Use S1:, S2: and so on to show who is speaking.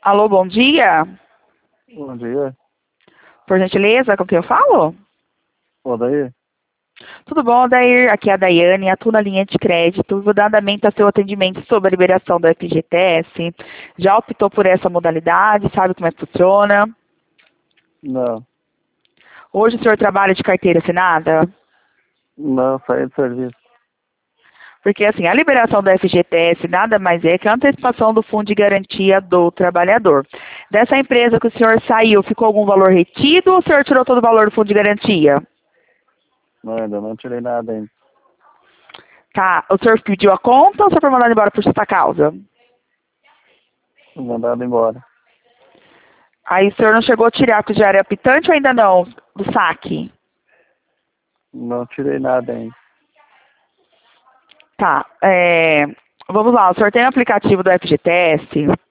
S1: Alô, bom dia.
S2: Bom dia.
S1: Por gentileza, com quem eu falo?
S2: Daí?
S1: Tudo bom, Adair? Aqui é a Daiane, atuo na linha de crédito. Vou dar andamento ao seu atendimento sobre a liberação do FGTS. Já optou por essa modalidade? Sabe como é que funciona?
S2: Não.
S1: Hoje o senhor trabalha de carteira assinada?
S2: Não, saí do serviço.
S1: Porque, assim, a liberação do FGTS nada mais é que a antecipação do Fundo de Garantia do Trabalhador. Dessa empresa que o senhor saiu, ficou algum valor retido ou o senhor tirou todo o valor do Fundo de Garantia?
S2: Não, ainda não tirei nada ainda.
S1: Tá. O senhor pediu a conta ou o senhor foi mandado embora por justa causa?
S2: Fui mandado embora.
S1: Aí o senhor não chegou a tirar porque já era apitante ou ainda não? Do saque?
S2: Não tirei nada ainda.
S1: Tá. Vamos lá. O senhor tem o aplicativo do FGTS?